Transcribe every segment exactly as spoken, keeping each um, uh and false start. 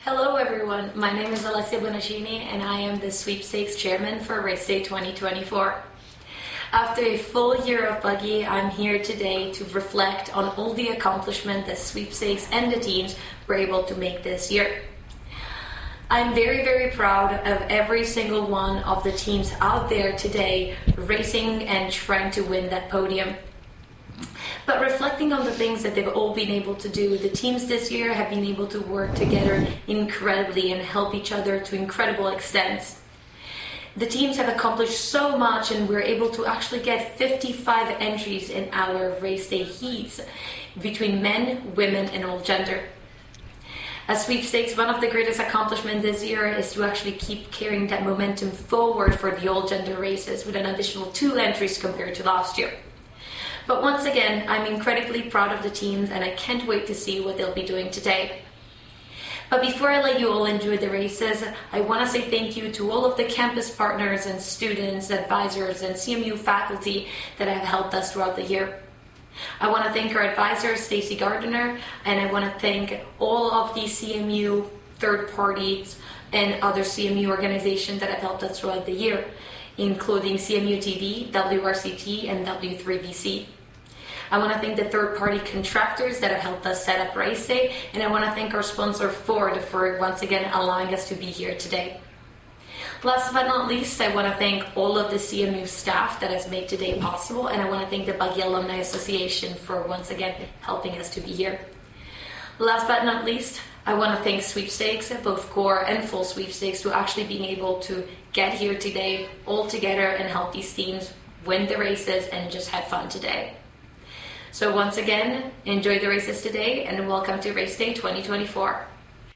Hello everyone, my name is Alessia Bonacini and I am the Sweepstakes Chairman for Race Day twenty twenty-four. After a full year of buggy, I'm here today to reflect on all the accomplishment that Sweepstakes and the teams were able to make this year. I'm very, very proud of every single one of the teams out there today racing and trying to win that podium. But reflecting on the things that they've all been able to do, the teams this year have been able to work together incredibly and help each other to incredible extents. The teams have accomplished so much and we're able to actually get fifty-five entries in our race day heats between men, women and all gender. As Sweepstakes, one of the greatest accomplishments this year is to actually keep carrying that momentum forward for the all gender races with an additional two entries compared to last year. But once again, I'm incredibly proud of the teams and I can't wait to see what they'll be doing today. But before I let you all enjoy the races, I want to say thank you to all of the campus partners and students, advisors, and C M U faculty that have helped us throughout the year. I want to thank our advisor, Stacey Gardner, and I want to thank all of the C M U third parties and other C M U organizations that have helped us throughout the year, including C M U T V, W R C T, and W three V C. I want to thank the third-party contractors that have helped us set up Race Day, and I want to thank our sponsor Ford for once again allowing us to be here today. Last but not least, I want to thank all of the C M U staff that has made today possible, and I want to thank the Buggy Alumni Association for once again helping us to be here. Last but not least, I want to thank Sweepstakes, both core and full Sweepstakes, to actually being able to get here today all together and help these teams win the races and just have fun today. So once again, enjoy the races today and welcome to Race Day twenty twenty-four.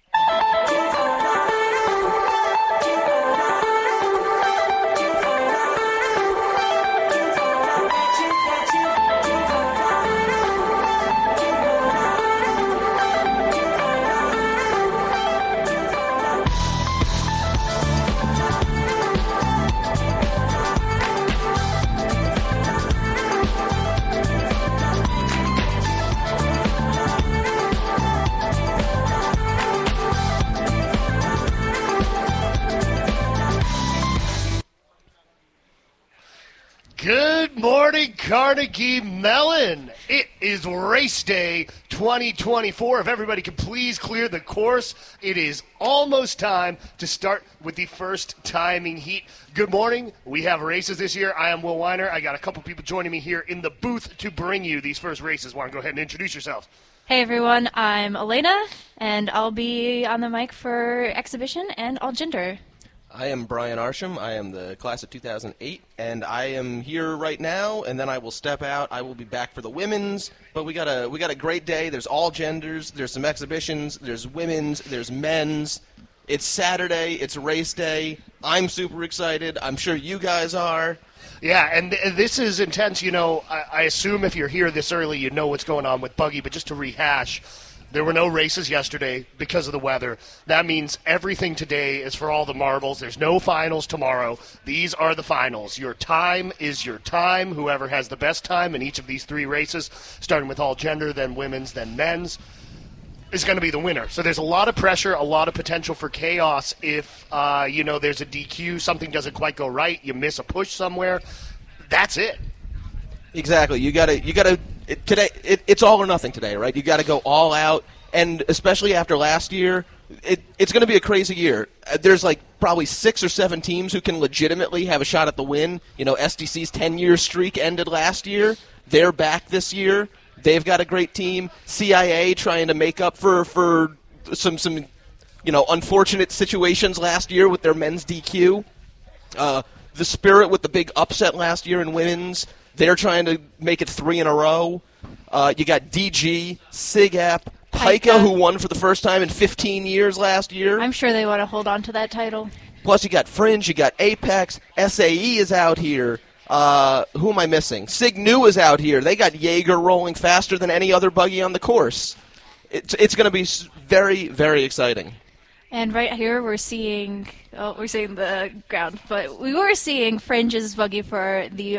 Good morning, Carnegie Mellon. It is Race Day twenty twenty-four. If everybody could please clear the course, it is almost time to start with the first timing heat. Good morning. We have races this year. I am Will Weiner. I got a couple people joining me here in the booth to bring you these first races. Want to go ahead and introduce yourself? Hey everyone, I'm Elena, and I'll be on the mic for exhibition and all gender. I am Brian Arsham. I am the class of two thousand eight, and I am here right now, and then I will step out. I will be back for the women's, but we got a we got a great day. There's all genders. There's some exhibitions. There's women's. There's men's. It's Saturday. It's race day. I'm super excited. I'm sure you guys are. Yeah, and th- this is intense. You know, I-, I assume if you're here this early, you know what's going on with Buggy, but just to rehash, there were no races yesterday because of the weather. That means everything today is for all the marbles. There's no finals tomorrow. These are the finals. Your time is your time. Whoever has the best time in each of these three races, starting with all gender, then women's, then men's, is going to be the winner. So there's a lot of pressure, a lot of potential for chaos if, uh, you know, there's a D Q, something doesn't quite go right, you miss a push somewhere. That's it. Exactly. You gotta, you gotta. It, today, it, it's all or nothing today, right? You got to go all out, and especially after last year, it, it's going to be a crazy year. Uh, there's like probably six or seven teams who can legitimately have a shot at the win. You know, S D C's ten-year streak ended last year. They're back this year. They've got a great team. C I A trying to make up for for some some you know unfortunate situations last year with their men's D Q. Uh, the Spirit with the big upset last year in women's. They're trying to make it three in a row. Uh, you got D G, SIGAP, Pica, who won for the first time in fifteen years last year. I'm sure they want to hold on to that title. Plus, you got Fringe, you got Apex, S A E is out here. Uh, who am I missing? Signu is out here. They got Jaeger rolling faster than any other buggy on the course. It's it's going to be very, very exciting. And right here we're seeing, oh, we're seeing the ground, but we were seeing Fringe's buggy for the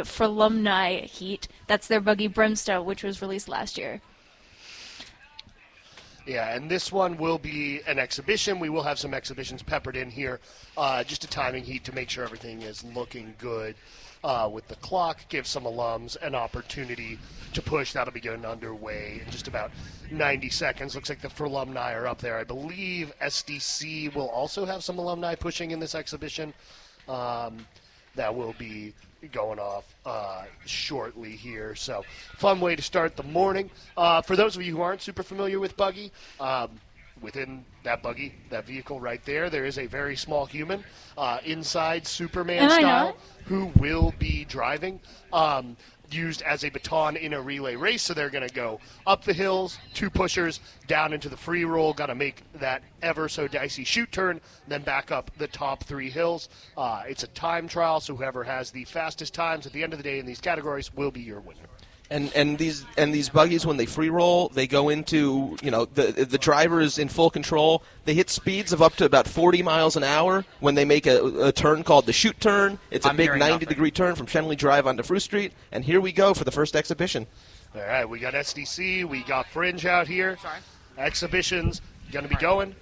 Fralumni heat. That's their buggy Brimstone, which was released last year. Yeah, and this one will be an exhibition. We will have some exhibitions peppered in here, uh, just a timing heat to make sure everything is looking good uh, with the clock. Give some alums an opportunity to push. That'll be getting underway in just about ninety seconds. Looks like the for alumni are up there. I believe S D C will also have some alumni pushing in this exhibition. Um, that will be going off uh, shortly here. So, fun way to start the morning. Uh, for those of you who aren't super familiar with buggy, um, within that buggy, that vehicle right there, there is a very small human uh, inside Superman Am I style not? who will be driving. Um, used as a baton in a relay race, so they're going to go up the hills, two pushers, down into the free roll, got to make that ever so dicey shoot turn, then back up the top three hills. Uh, it's a time trial, so whoever has the fastest times at the end of the day in these categories will be your winner. And and these and these buggies, when they free roll, they go into, you know, the the driver is in full control. They hit speeds of up to about forty miles an hour when they make a, a turn called the shoot turn. It's a I'm big hearing ninety nothing. degree turn from Shenley Drive onto Fruit Street. And here we go for the first exhibition. All right, we got S D C, we got Fringe out here. Sorry. Exhibitions going to be going.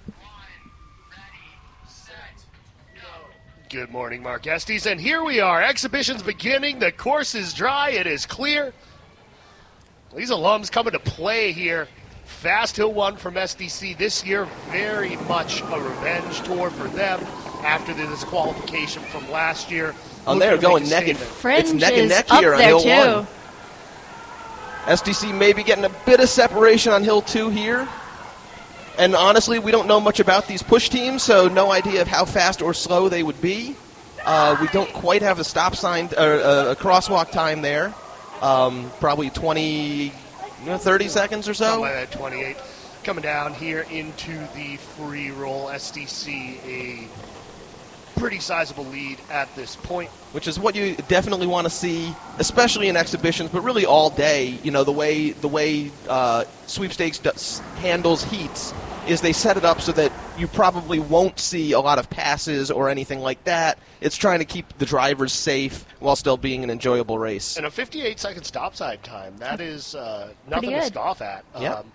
Good morning, Mark Estes. And here we are. Exhibitions beginning. The course is dry. It is clear. These alums coming to play here. Fast Hill one from S D C this year. Very much a revenge tour for them after the disqualification from last year. Oh, Looking they're to going make a neck and statement. Fringe it's neck and is neck up here on there Hill too. one. S D C may be getting a bit of separation on Hill two here. And honestly, we don't know much about these push teams, so no idea of how fast or slow they would be. Uh, we don't quite have a stop sign or uh, a crosswalk time there. Um, probably twenty, you know, thirty seconds or Something so. like that, twenty-eight. Coming down here into the free roll, S D C a pretty sizable lead at this point. Which is what you definitely want to see, especially in exhibitions, but really all day. You know, the way the way uh, sweepstakes does, handles heats is they set it up so that you probably won't see a lot of passes or anything like that. It's trying to keep the drivers safe while still being an enjoyable race. And a fifty-eight second stop side time, that is uh, nothing to good. scoff at. Yep. Um,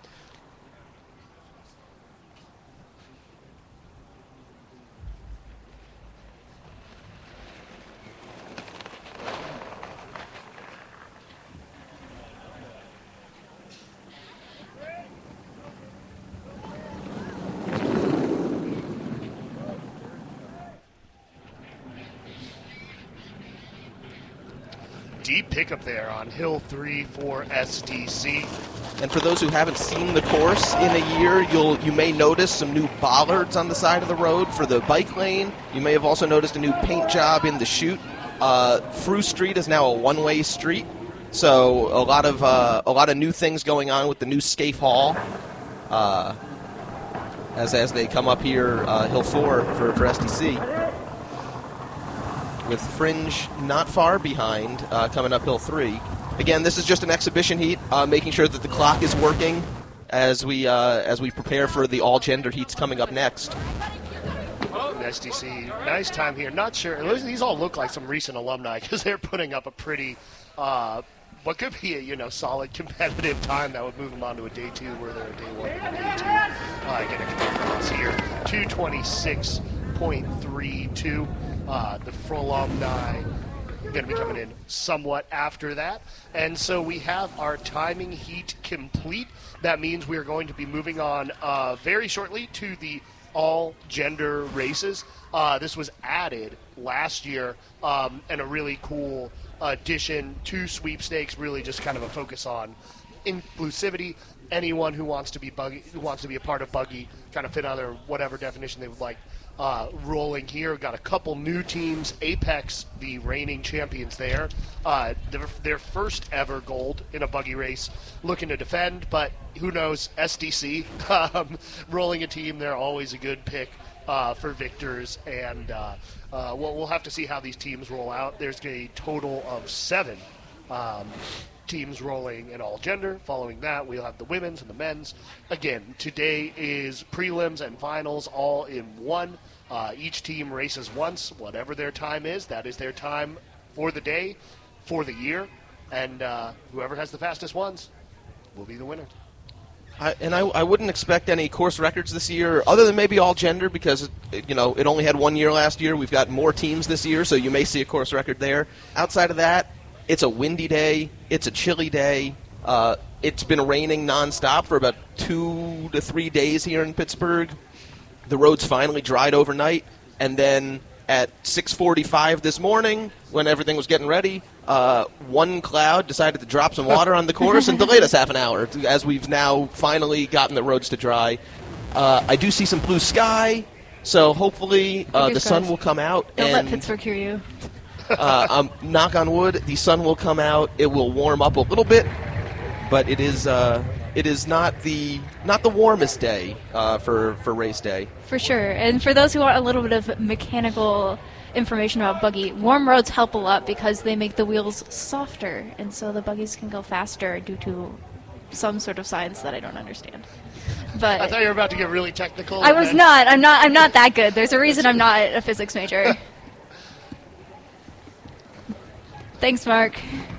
deep pickup there on Hill three for S D C. And for those who haven't seen the course in a year, you'll you may notice some new bollards on the side of the road for the bike lane. You may have also noticed a new paint job in the chute. Uh, Fruit Street is now a one-way street, so a lot of uh, a lot of new things going on with the new Scaife Hall. Uh, as as they come up here, uh, Hill four for, for S D C. With Fringe not far behind, uh, coming up Hill three. Again, this is just an exhibition heat, uh, making sure that the clock is working as we uh, as we prepare for the all-gender heats coming up next. S D C, nice time here. Not sure. These all look like some recent alumni because they're putting up a pretty, uh, what could be a you know solid competitive time that would move them on to a day two where they're a day one and a day two. Uh, getting across here, two twenty-six point three two. Uh, the for alumni going to be coming in somewhat after that. And so we have our timing heat complete. That means we are going to be moving on uh, very shortly to the all-gender races. Uh, this was added last year um, and a really cool addition to sweepstakes, really just kind of a focus on inclusivity. Anyone who wants to be buggy, who wants to be a part of buggy, kind of fit under whatever definition they would like. Uh, rolling here, got a couple new teams. Apex, the reigning champions there, uh, their, their first ever gold in a buggy race, looking to defend, but who knows, S D C, um, rolling a team, they're always a good pick uh, for victors, and uh, uh, we'll, we'll have to see how these teams roll out. There's a total of seven um, teams rolling in all gender. Following that, we'll have the women's and the men's. Again, today is prelims and finals all in one. Uh, each team races once, whatever their time is. That is their time for the day, for the year. And uh, whoever has the fastest ones will be the winner. I, and I, I wouldn't expect any course records this year, other than maybe all gender, because it, you know it only had one year last year. We've got more teams this year, so you may see a course record there. Outside of that, it's a windy day. It's a chilly day. Uh, it's been raining nonstop for about two to three days here in Pittsburgh. The roads finally dried overnight, and then at six forty-five this morning, when everything was getting ready, uh, one cloud decided to drop some water on the course and delayed us half an hour, as we've now finally gotten the roads to dry. Uh, I do see some blue sky, so hopefully uh, the sun will come out. Don't and let Pittsburgh hear you. uh, um, knock on wood, the sun will come out. It will warm up a little bit, but it is uh, it is not the not the warmest day uh, for for race day. For sure. And for those who want a little bit of mechanical information about buggy, warm roads help a lot because they make the wheels softer, and so the buggies can go faster due to some sort of science that I don't understand. But I thought you were about to get really technical. I was then... not. I'm not. I'm not that good. There's a reason I'm not a physics major. Thanks, Mark.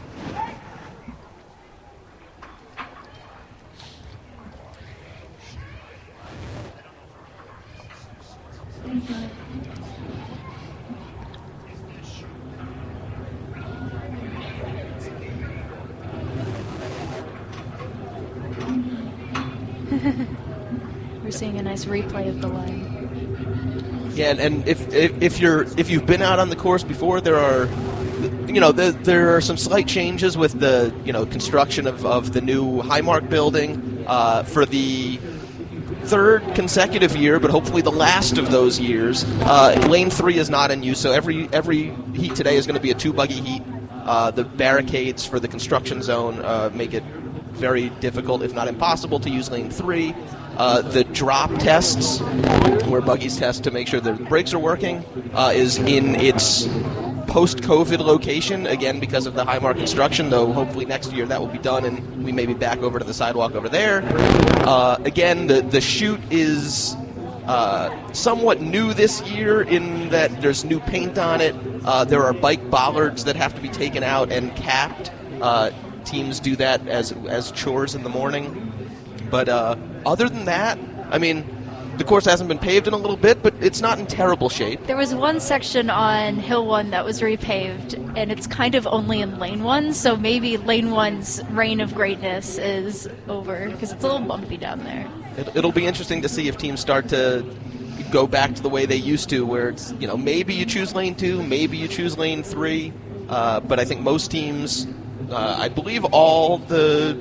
We're seeing a nice replay of the line. Yeah, and, and if, if if you're if you've been out on the course before, there are, you know, there, there are some slight changes with the you know construction of, of the new Highmark building uh, for the third consecutive year, but hopefully the last of those years. Uh, lane three is not in use, so every every heat today is going to be a two buggy heat. Uh, the barricades for the construction zone uh, make it very difficult, if not impossible, to use lane three. Uh, the drop tests, where buggies test to make sure the brakes are working, uh, is in its post-COVID location, again because of the Highmark construction, though hopefully next year that will be done and we may be back over to the sidewalk over there. Uh, again, the, the chute is uh, somewhat new this year in that there's new paint on it. Uh, there are bike bollards that have to be taken out and capped. Uh, teams do that as as chores in the morning. But uh, other than that, I mean, the course hasn't been paved in a little bit, but it's not in terrible shape. There was one section on Hill one that was repaved, and it's kind of only in Lane one, so maybe Lane one's reign of greatness is over, because it's a little bumpy down there. It, it'll be interesting to see if teams start to go back to the way they used to, where it's, you know, maybe you choose Lane two, maybe you choose Lane three, uh, but I think most teams, uh, I believe all the...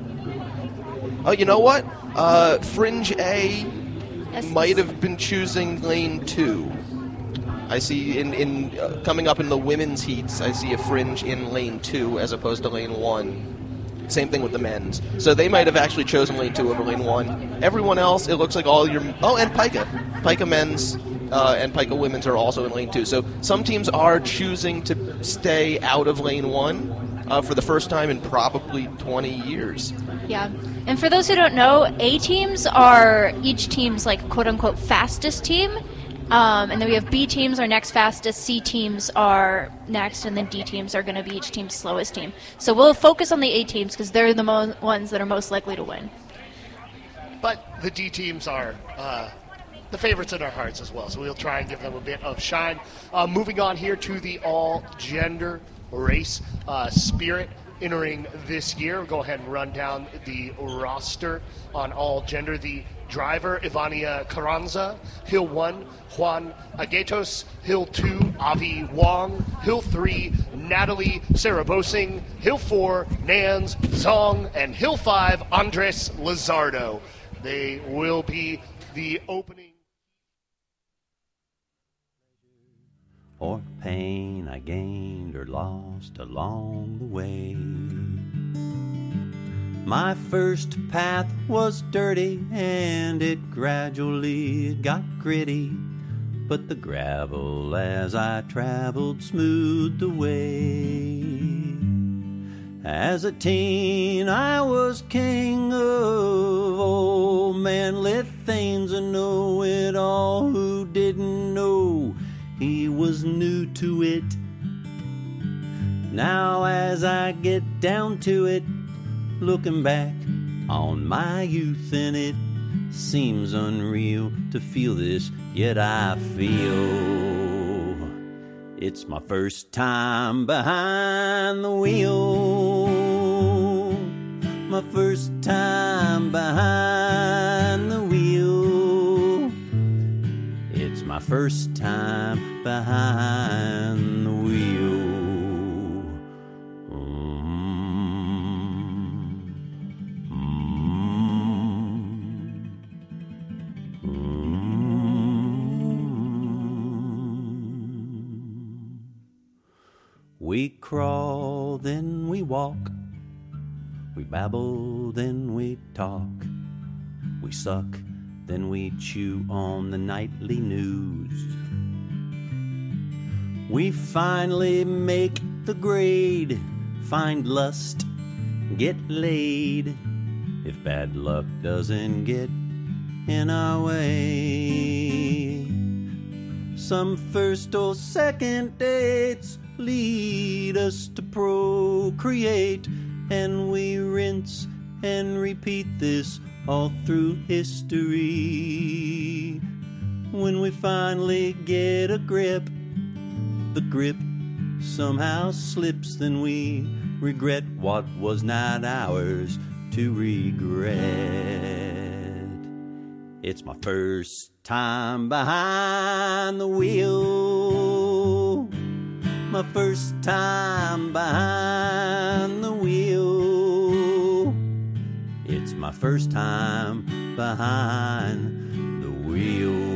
Oh, you know what? Uh, Fringe A might have been choosing Lane two. I see in, in uh, coming up in the women's heats, I see a Fringe in Lane two as opposed to Lane one. Same thing with the men's. So they might have actually chosen Lane two over Lane one. Everyone else, it looks like all your... Oh, and Pika. Pika men's uh, and Pika women's are also in Lane two. So some teams are choosing to stay out of Lane one uh, for the first time in probably twenty years. Yeah. And for those who don't know, A teams are each team's, like, quote-unquote fastest team. Um, and then we have B teams are next fastest, C teams are next, and then D teams are going to be each team's slowest team. So we'll focus on the A teams because they're the mo- ones that are most likely to win. But the D teams are uh, the favorites in our hearts as well, so we'll try and give them a bit of shine. Uh, moving on here to the all-gender race, uh, Spirit entering this year. We'll go ahead and run down the roster on all gender. The driver, Ivania Carranza. Hill one, Juan Aguetos. Hill two, Avi Wong. Hill three, Natalie Sarabosing. Hill four, Nans Zong. And Hill five, Andres Lizardo. They will be the opening. Or pain I gained or lost along the way. My first path was dirty and it gradually got gritty, but the gravel as I traveled smoothed the way. As a teen I was king of old manly things, a know-it-all who didn't know he was new to it. Now as I get down to it, looking back, on my youth, and it seems unreal to feel this, yet I feel it's my first time behind the wheel. My first time behind the wheel. It's my first time behind the wheel. We crawl, then we walk. We babble, then we talk. We suck, then we chew on the nightly news. We finally make the grade, find lust, get laid. If bad luck doesn't get in our way. Some first or second dates lead us to procreate, and we rinse and repeat this all through history. When we finally get a grip, the grip somehow slips, then we regret what was not ours to regret. It's my first time behind the wheel. My first time behind the wheel. It's my first time behind the wheel.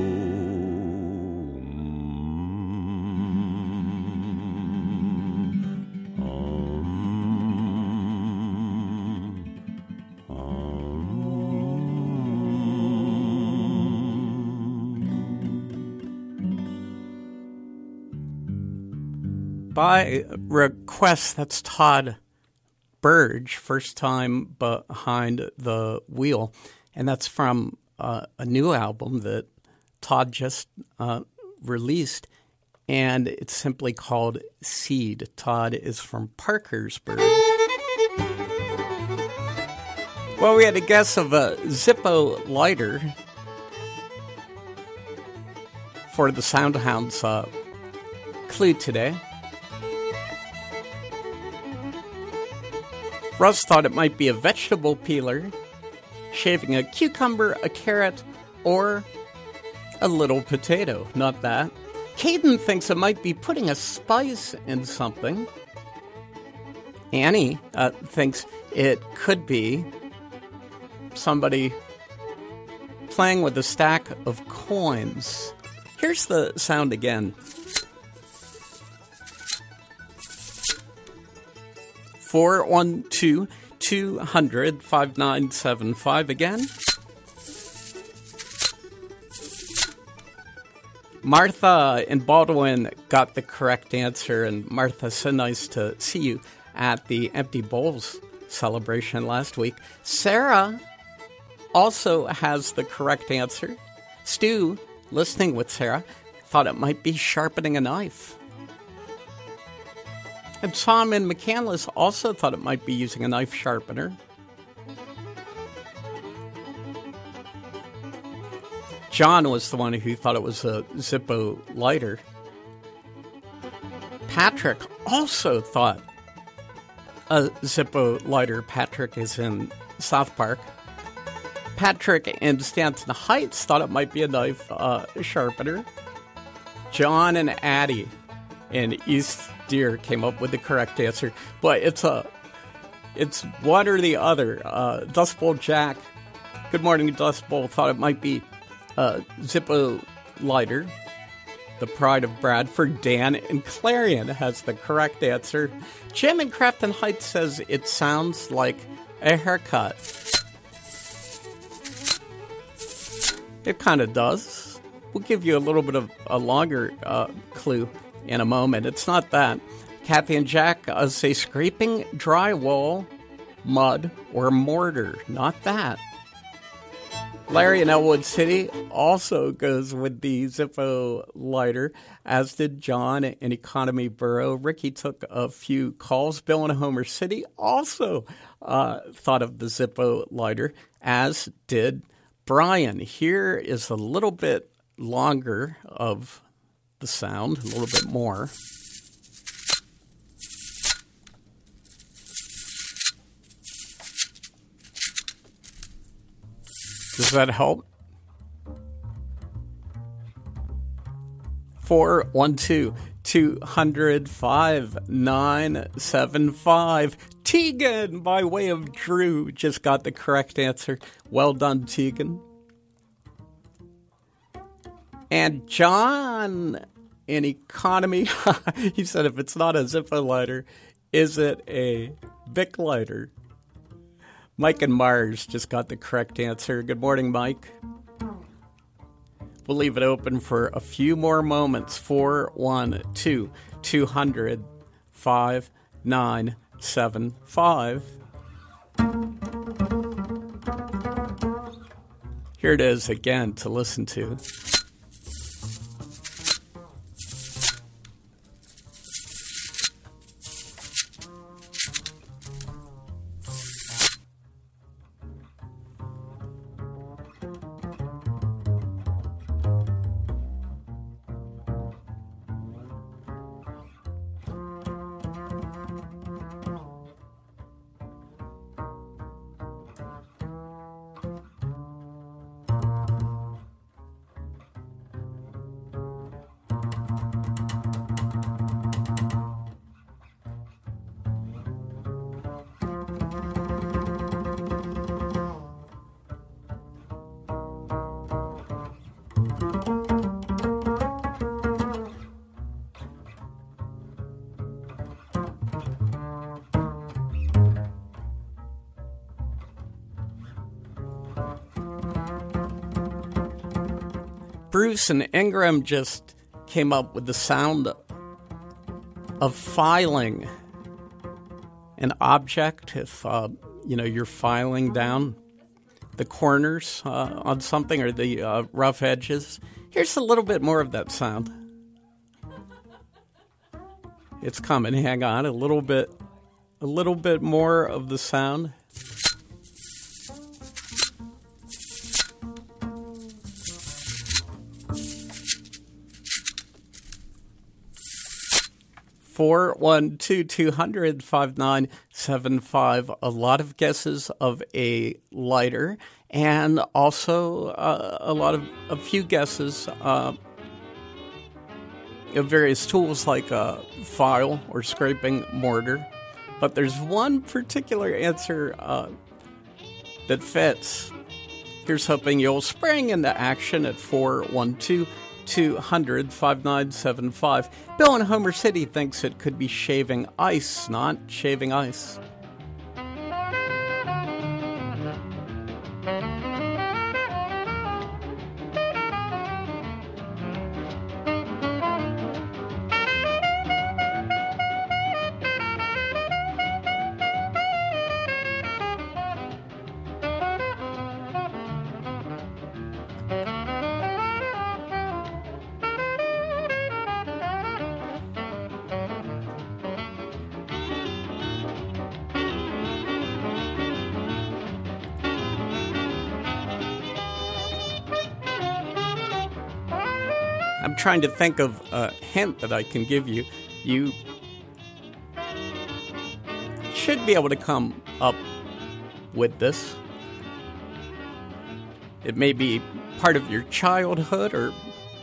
By request, that's Todd Burge, first time behind the wheel. And that's from uh, a new album that Todd just uh, released. And it's simply called Seed. Todd is from Parkersburg. Well, we had a guess of a Zippo lighter for the Soundhounds uh, clue today. Russ thought it might be a vegetable peeler, shaving a cucumber, a carrot, or a little potato. Not that. Caden thinks it might be putting a spice in something. Annie uh, thinks it could be somebody playing with a stack of coins. Here's the sound again. four one two, two hundred, five nine seven five again. Martha in Baldwin got the correct answer, and Martha, so nice to see you at the Empty Bowls celebration last week. Sarah also has the correct answer. Stu, listening with Sarah, thought it might be sharpening a knife. And Tom in McCandless also thought it might be using a knife sharpener. John was the one who thought it was a Zippo lighter. Patrick also thought a Zippo lighter. Patrick is in South Park. Patrick in Stanton Heights thought it might be a knife uh, sharpener. John and Addie in East Deer came up with the correct answer, but it's a, it's one or the other. Uh, Dust Bowl Jack, good morning, Dust Bowl, thought it might be a Zippo lighter. The Pride of Bradford, Dan in Clarion has the correct answer. Jim in Crafton Heights says it sounds like a haircut. It kind of does. We'll give you a little bit of a longer uh, clue in a moment. It's not that. Kathy and Jack uh, say scraping drywall, mud, or mortar. Not that. Larry in Elwood City also goes with the Zippo lighter, as did John in Economy Borough. Ricky took a few calls. Bill in Homer City also uh, thought of the Zippo lighter, as did Brian. Here is a little bit longer of the sound, a little bit more. Does that help? four one two, two hundred, five nine seven five. Tegan, by way of Drew, just got the correct answer. Well done, Tegan. And John in Economy, he said, if it's not a Zippo lighter, is it a Bic lighter? Mike and Mars just got the correct answer. Good morning, Mike. We'll leave it open for a few more moments. four one two, two hundred, five nine seven five. Here it is again to listen to. Bruce and Ingram just came up with the sound of filing an object. If uh, you know you're filing down the corners uh, on something or the uh, rough edges, here's a little bit more of that sound. It's coming. Hang on, a little bit, a little bit more of the sound. four one two, two hundred, five nine seven five. A lot of guesses of a lighter, and also uh, a lot of a few guesses uh, of various tools like a file or scraping mortar. But there's one particular answer uh, that fits. Here's hoping you'll spring into action at four one two, two hundred, five nine seven five. Bill in Homer City thinks it could be shaving ice, not shaving ice. I'm trying to think of a hint that I can give you. You should be able to come up with this. It may be part of your childhood or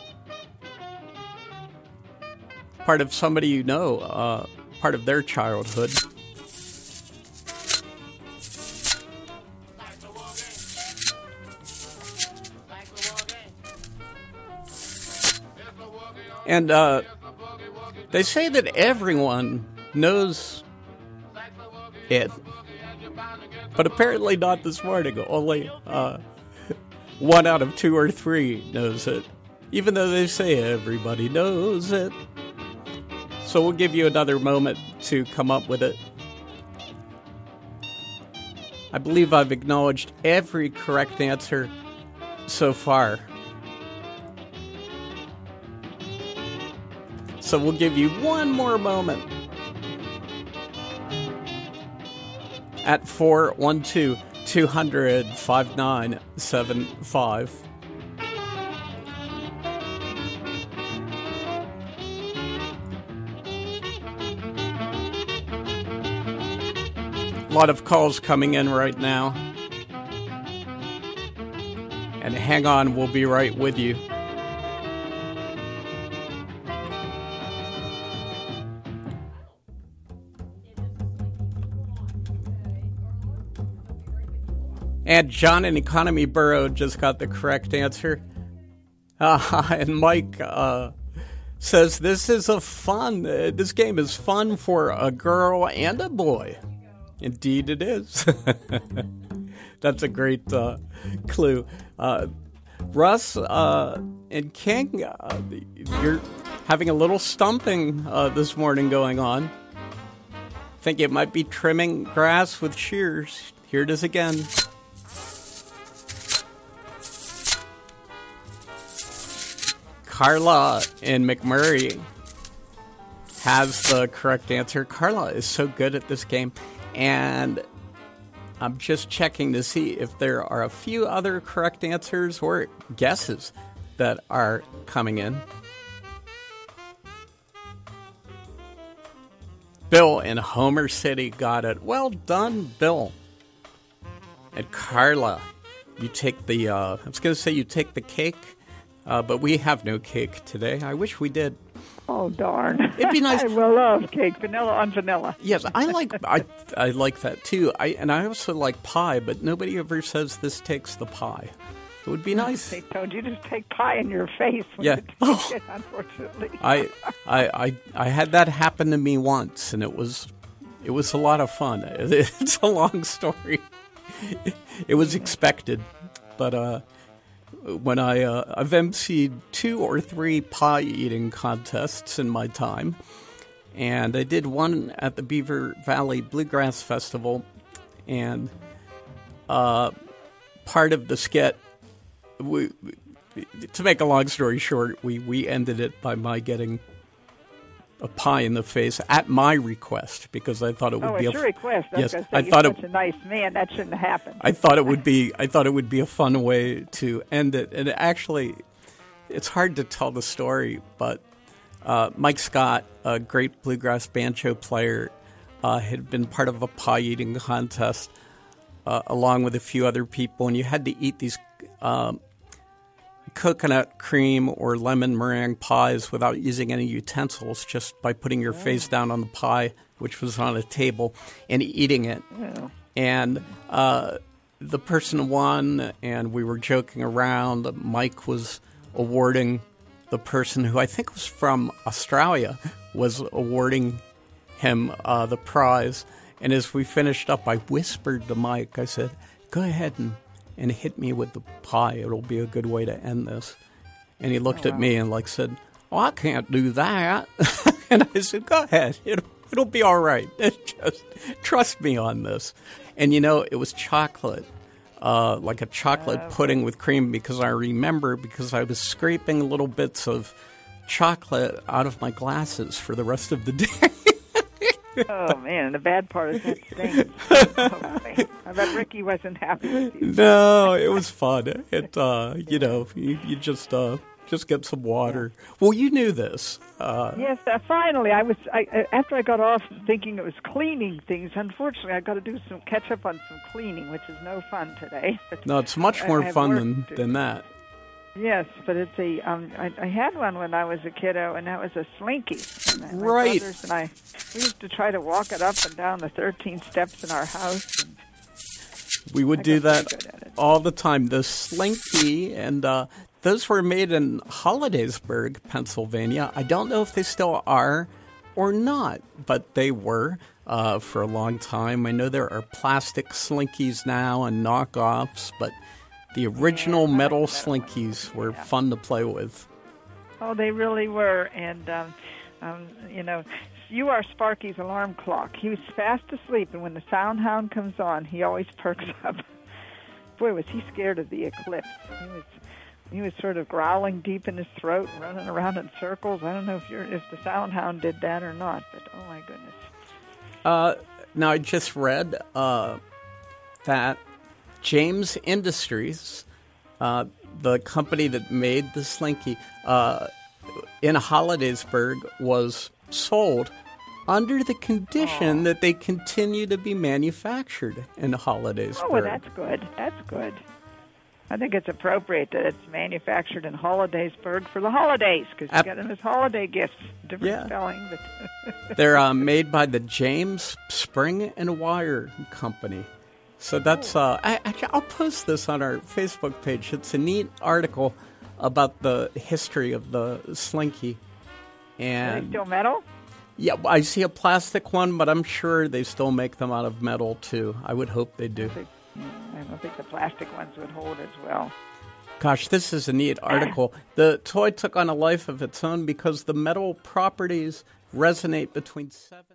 part of somebody you know, uh, part of their childhood. And uh, they say that everyone knows it, but apparently not this morning. Only uh, one out of two or three knows it, even though they say everybody knows it. So we'll give you another moment to come up with it. I believe I've acknowledged every correct answer so far. So we'll give you one more moment. At four one two, two hundred, five nine seven five. A lot of calls coming in right now. And hang on, we'll be right with you. And John in Economy Borough just got the correct answer. Uh, and Mike uh, says this is a fun, uh, this game is fun for a girl and a boy. Indeed it is. That's a great uh, clue. Uh, Russ uh, and King, uh, you're having a little stumping uh, this morning going on. Think it might be trimming grass with shears. Here it is again. Carla in McMurray has the correct answer. Carla is so good at this game. And I'm just checking to see if there are a few other correct answers or guesses that are coming in. Bill in Homer City got it. Well done, Bill. And Carla, you take the, uh, I was going to say you take the cake. Uh, but we have no cake today. I wish we did. Oh, darn. It'd be nice. I will love cake, vanilla on vanilla. Yes, I like I I like that too. I and I also like pie, but nobody ever says this takes the pie. It would be nice. They told you to take pie in your face when yeah. you take it, unfortunately. I, I I I had that happen to me once, and it was it was a lot of fun. It's a long story. It was expected, but uh. When I, uh, I've emceed two or three pie eating contests in my time, and I did one at the Beaver Valley Bluegrass Festival, and uh, part of the skit, we, to make a long story short, we, we ended it by my getting a pie in the face at my request because I thought it would oh, be it's a your request. I yes, was I say, thought you're it, such a nice man. That shouldn't have happened. I thought it would be. I thought it would be a fun way to end it. And actually, it's hard to tell the story, but uh, Mike Scott, a great bluegrass banjo player, uh, had been part of a pie eating contest uh, along with a few other people, and you had to eat these. Um, coconut cream or lemon meringue pies without using any utensils, just by putting your oh. face down on the pie, which was on a table, and eating it. Oh. And uh, the person won, and we were joking around. Mike was awarding the person who I think was from Australia, was awarding him uh, the prize. And as we finished up, I whispered to Mike, I said, go ahead and and hit me with the pie. It'll be a good way to end this. And he looked oh, wow. at me and like said, oh, I can't do that. And I said, go ahead. It'll, it'll be all right. Just trust me on this. And, you know, it was chocolate, uh, like a chocolate uh, pudding with cream, because I remember because I was scraping little bits of chocolate out of my glasses for the rest of the day. Oh, man, and the bad part is that stinks. Oh, I bet Ricky wasn't happy with you. No, it was fun. It, uh, you know, you, you just uh, just get some water. Yeah. Well, you knew this. Uh, yes, uh, finally, I was. I, after I got off thinking it was cleaning things, unfortunately, I got to do some catch up on some cleaning, which is no fun today. No, it's much more fun than, than that. Yes, but it's a. Um, I, I had one when I was a kiddo, and that was a slinky. And my right. brothers and I, we used to try to walk it up and down the thirteen steps in our house. And we would I do that all the time. The slinky, and uh, those were made in Hollidaysburg, Pennsylvania. I don't know if they still are or not, but they were uh, for a long time. I know there are plastic slinkies now and knockoffs, but the original yeah, metal like slinkies were yeah. fun to play with. Oh, they really were. And, um, um, you know, you are Sparky's alarm clock. He was fast asleep, and when the sound hound comes on, he always perks up. boy, was he scared of the eclipse. He was he was sort of growling deep in his throat, running around in circles. I don't know if you're if the Sound Hound did that or not, but oh my goodness. Uh, now, I just read uh, that James Industries, uh, the company that made the Slinky, uh, in Hollidaysburg was sold under the condition oh. that they continue to be manufactured in Hollidaysburg. Oh, well, that's good. That's good. I think it's appropriate that it's manufactured in Hollidaysburg for the holidays, because you Ap- get them as holiday gifts. Different Yeah. spelling, but They're uh, made by the James Spring and Wire Company. So that's, uh, I, I, I'll post this on our Facebook page. It's a neat article about the history of the Slinky. are And they still metal? yeah, I see a plastic one, but I'm sure they still make them out of metal too. I would hope they do. I think- I don't think the plastic ones would hold as well. Gosh, this is a neat article. The toy took on a life of its own because the metal properties resonate between seven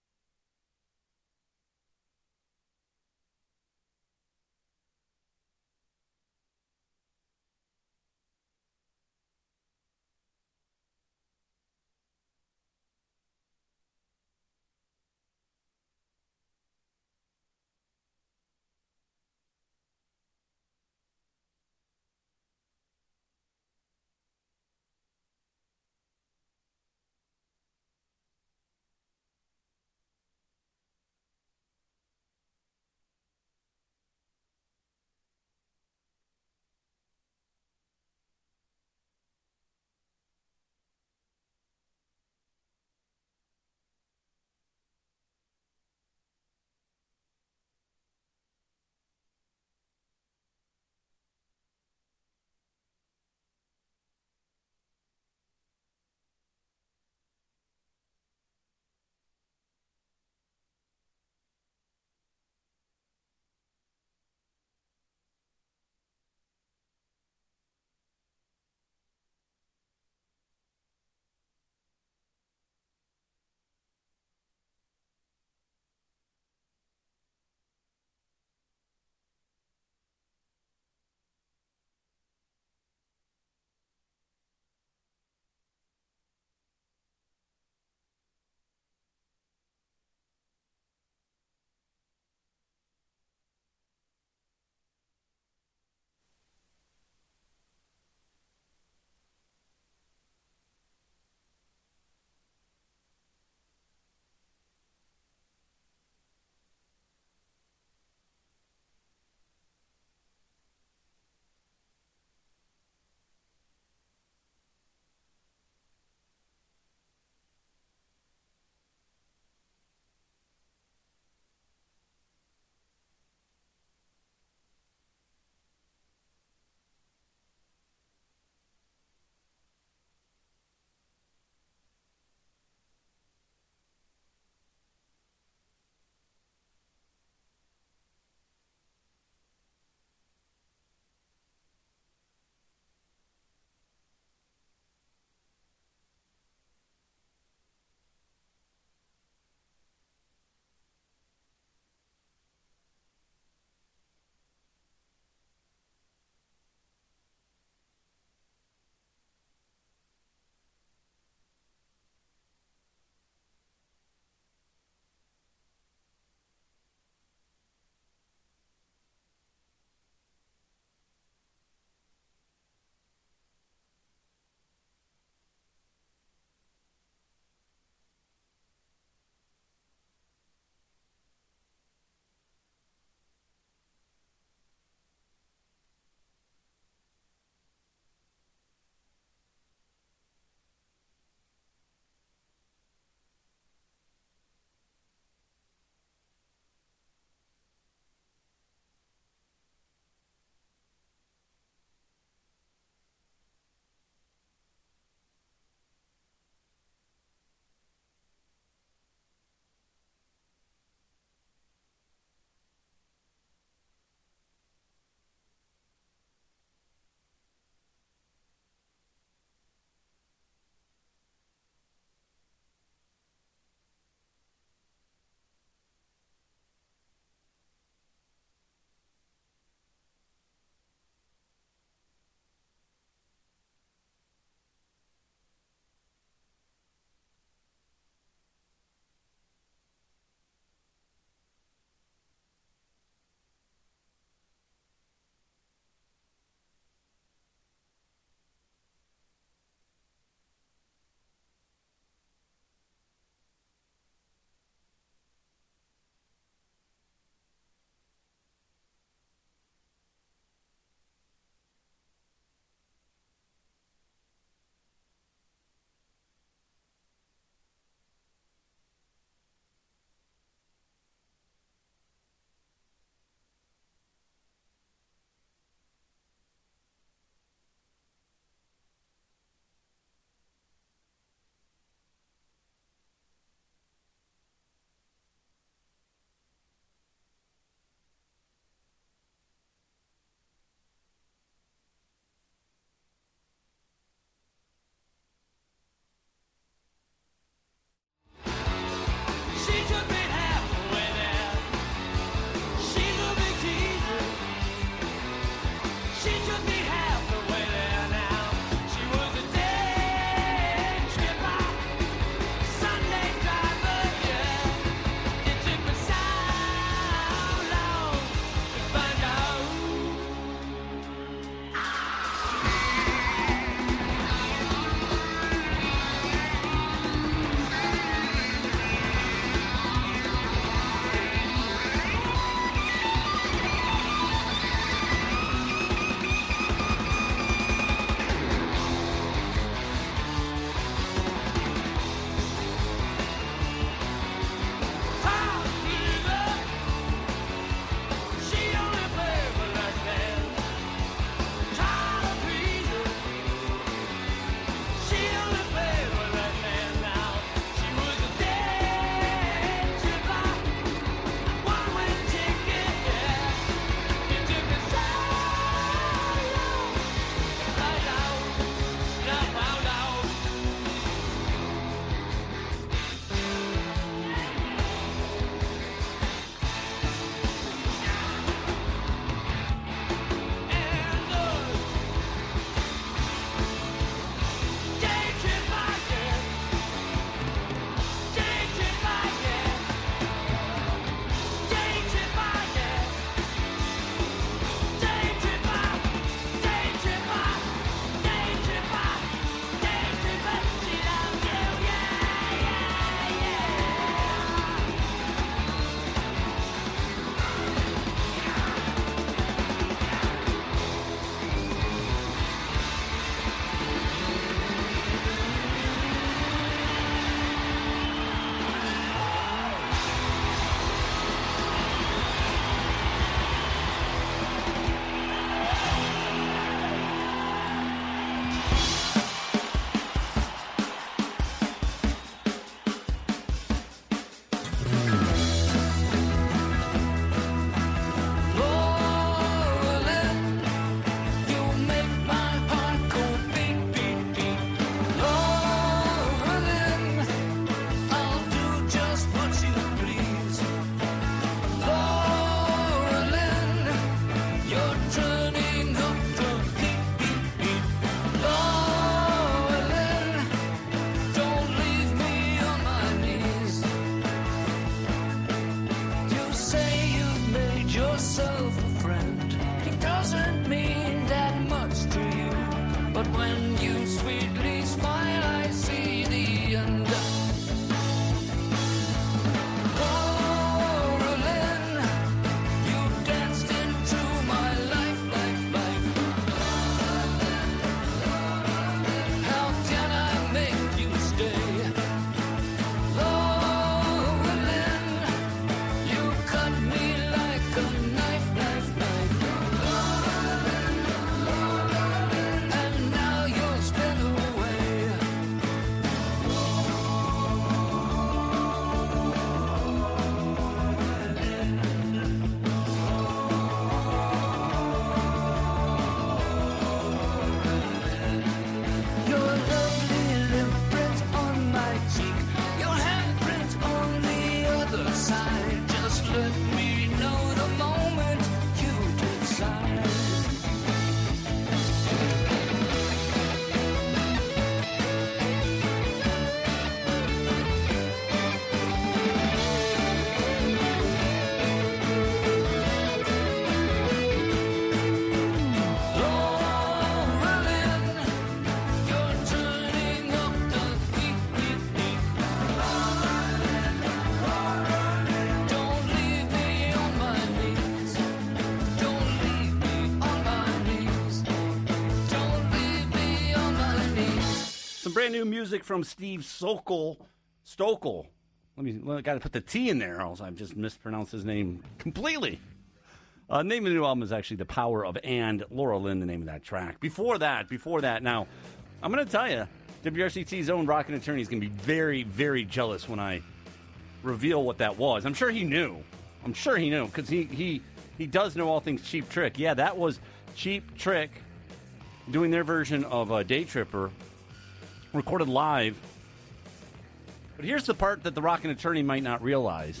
brand new music from Steve Sokol. Stokel. Let me, well, I got to put the T in there, or else I've just mispronounced his name completely. Uh, name of the new album is actually The Power of And. Laura Lynn, the name of that track. Before that, before that, now, I'm going to tell you, W R C T's own Rockin' Attorney is going to be very, very jealous when I reveal what that was. I'm sure he knew. I'm sure he knew, because he, he, he does know all things Cheap Trick. Yeah, that was Cheap Trick doing their version of uh, Day Tripper, recorded live. But here's the part that the Rockin' Attorney might not realize.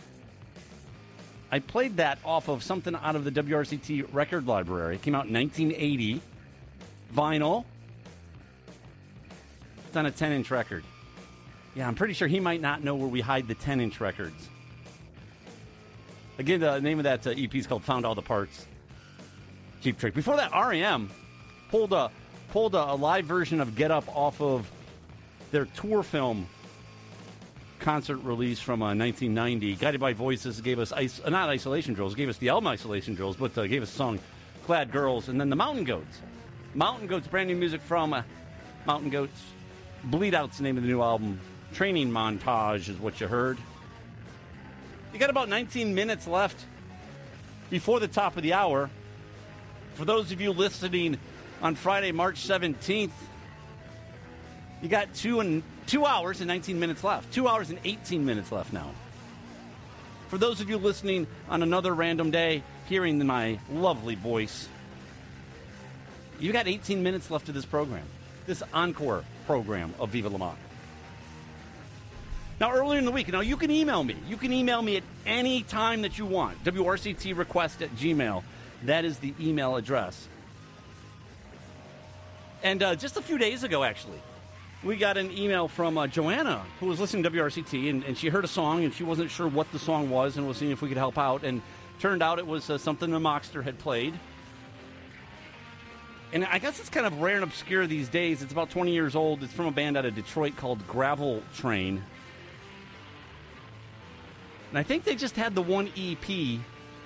I played that off of something out of the W R C T record library. It came out in nineteen eighty. Vinyl. It's on a ten-inch record. Yeah, I'm pretty sure he might not know where we hide the ten-inch records. Again, the name of that uh, E P is called Found All the Parts. Cheap Trick. Before that, R E M pulled a, pulled a, a live version of Get Up off of their tour film concert release from uh, nineteen ninety. Guided by Voices gave us, ice, uh, not Isolation Drills, gave us the album Isolation Drills, but uh, gave us the song Clad Girls. And then the Mountain Goats. Mountain Goats, brand new music from uh, Mountain Goats. Bleed Out's the name of the new album. Training Montage is what you heard. You got about nineteen minutes left before the top of the hour. For those of you listening on Friday, March seventeenth, you got two and two hours and nineteen minutes left. Two hours and eighteen minutes left now. For those of you listening on another random day, hearing my lovely voice, you got eighteen minutes left of this program, this encore program of Viva La Mock. Now, earlier in the week, now you can email me. You can email me at any time that you want. W R C T request at Gmail. That is the email address. And uh, just a few days ago, actually, we got an email from uh, Joanna, who was listening to W R C T, and, and she heard a song, and she wasn't sure what the song was, and was seeing if we could help out. And turned out it was uh, something the Mockster had played. And I guess it's kind of rare and obscure these days. It's about twenty years old. It's from a band out of Detroit called Gravel Train. And I think they just had the one E P.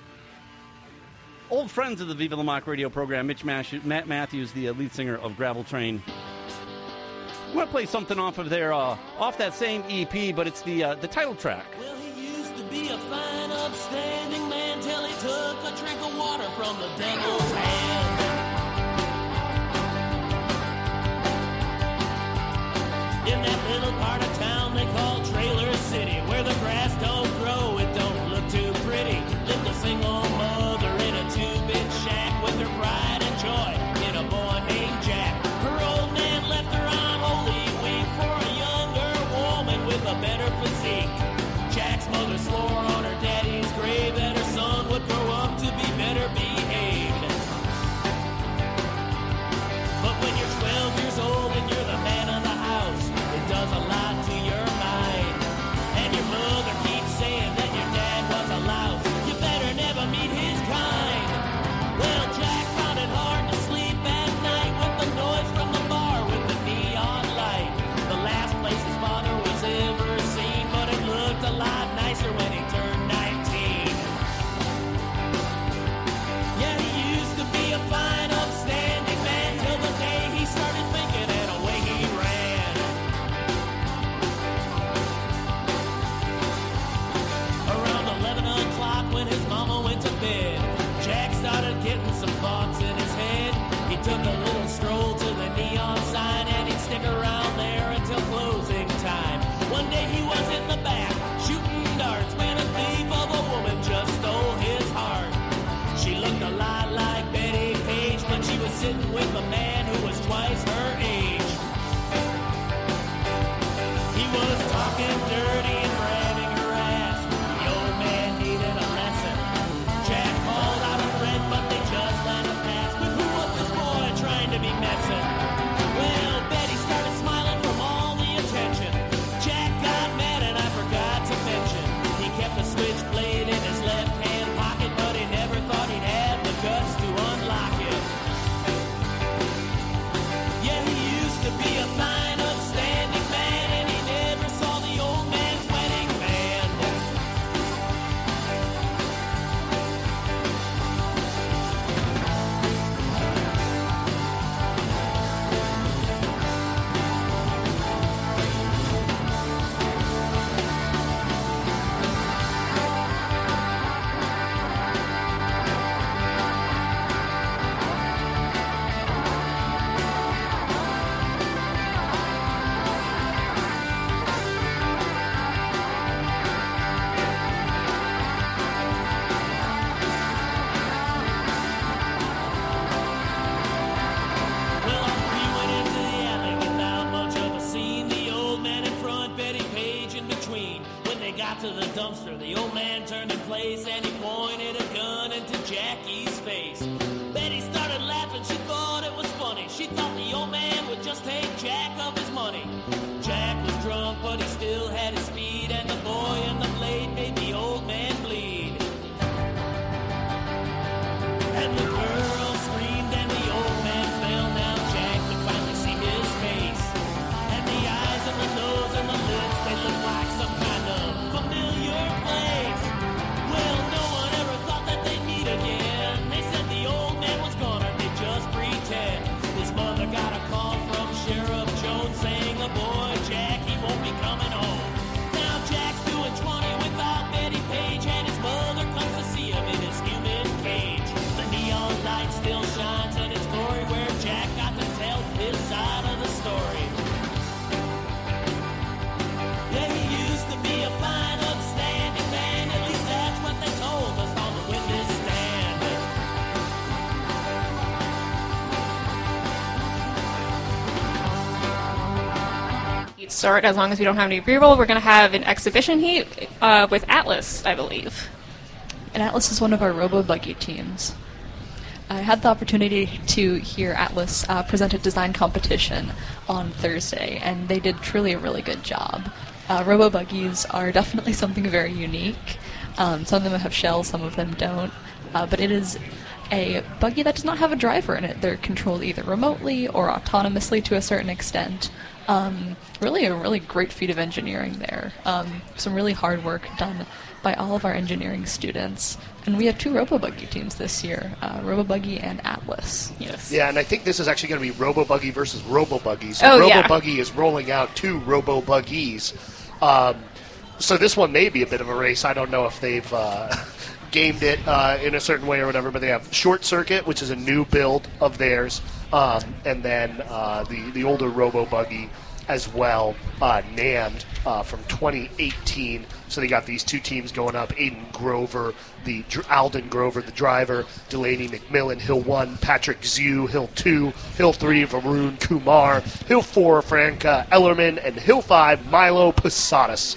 Old friends of the Viva La Mock radio program, Mitch Mash- Matt Matthews, the uh, lead singer of Gravel Train. I'm going to play something off of their, uh, off that same E P, but it's the uh, the title track. Well, he used to be a fine, upstanding man till he took a drink of water from the devil's hand. In that little part of town they call Trailer City, where the grass don't grow, it don't look too pretty. Lived a single mother in a two-bit shack with her pride and joy in a boy named Jack. Her old man left her on Holy Week for a younger woman with a better physique. Jack's mother swore on her daddy's grave that her son would grow up to be better behaved. But when you're twelve years old and you're the man of the house, it does a lot to your mind. And your mother keeps saying that your dad was a louse. You better never meet his kind. Well, Jack found it hard to sleep at night with the noise from the bar with the neon light. The last place his father was ever seen, but it looked a lot nicer when he turned nineteen. Yeah, he used to be a fine, upstanding man till the day he started thinking and away he ran. Around eleven o'clock when his mama went to bed, Jack started getting some thoughts in his head. He took a little stroll to the neon sign and he'd stick around there until closing time. One day he was in the back shooting darts when a thief of a woman just stole his heart. She looked a lot like Betty Page, but she was sitting with a man who was twice her age. He was talking dirty and grabbing her ass. The old man needed a lesson. Jack called out a friend, but they just let him pass. But who was this boy trying to be messing? Well, Betty started smiling from all the attention. Jack got mad and I forgot to mention he kept a switchblade in his left hand pocket, but he never thought he'd have the guts to unlock it. Yeah, he used to be a fine, upstanding man, and he never saw the old man to the dumpster. The old man turned in place and he pointed a gun into Jackie's face. Betty started laughing, she thought it was funny. She thought the old man would just take Jack of his money. Jack was drunk, but he still had his speed, and the boy and the blade made the old man bleed. And the girl screamed and the old man fell. Now Jack could finally see his face. And the eyes and the nose and the lips, they looked like some kind of familiar place. Well, no one ever thought that they'd meet again. They said the old man was gone and they just pretend. His mother got a call from Sheriff Jones saying the boy Jack, he won't be coming home. Now Jack's doing twenty without Betty Page, and his mother comes to see him in his human cage. The neon light still shines in its glory, where Jack got to tell his side of the story. Yeah, he used to be a fine, upstanding man. At least that's what they told us on the witness stand. He'd start as long as we don't have any B-roll. We're going to have an exhibition heat uh, with Atlas, I believe. And Atlas is one of our robo-buggy teams. I had the opportunity to hear Atlas uh, present a design competition on Thursday, and they did truly a really good job. Uh, robo-buggies are definitely something very unique. Um, some of them have shells, some of them don't, uh, but it is a buggy that does not have a driver in it. They're controlled either remotely or autonomously to a certain extent. Um, really a really great feat of engineering there. Um, some really hard work done by all of our engineering students. And we have two Robo-Buggy teams this year, uh, Robo-Buggy and Atlas. Yes. Yeah, and I think this is actually going to be Robo-Buggy versus Robo-Buggy. So oh, yeah. Robo-Buggy is rolling out two Robo-Buggies. Um, so this one may be a bit of a race. I don't know if they've uh, gamed it uh, in a certain way or whatever, but they have Short Circuit, which is a new build of theirs, um, and then uh, the, the older Robo-Buggy as well, uh, NAMD uh, from twenty eighteen. So they got these two teams going up. Aiden Grover, the Alden Grover, the driver. Delaney McMillan, Hill one. Patrick Zhu, Hill two. Hill three, Varun Kumar. Hill four, Franca Ellerman. And Hill five, Milo Posadas.